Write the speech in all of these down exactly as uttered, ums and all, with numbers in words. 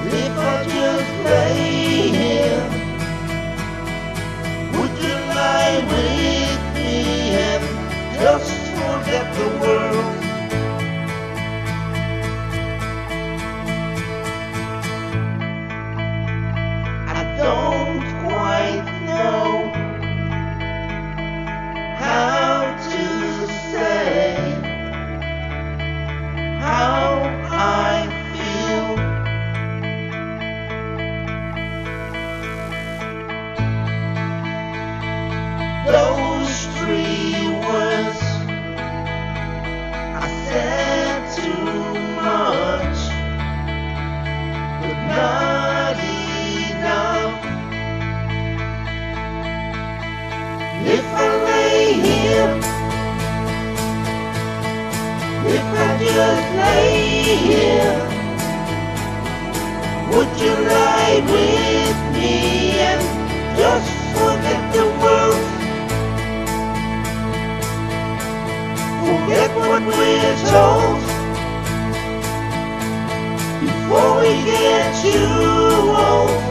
If I just lay here, would you lie with me and just forget the world? I don't quite know how to say how I feel. Those three words I said too much, but not enough. If I lay here, if I just lay here, would you lie with me and just forget the world? Forget what we're told before we get too old.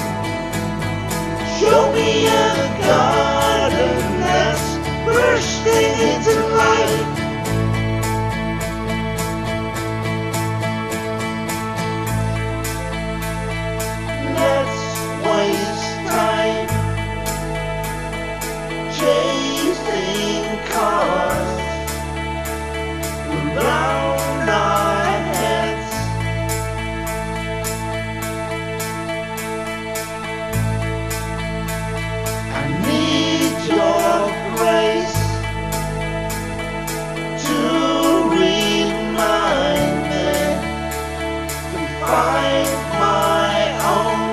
Show me a garden that's bursting into life. Let's waste time chasing cars around our heads. I need your grace to remind me to find my own.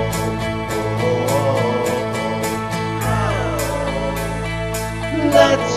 Let's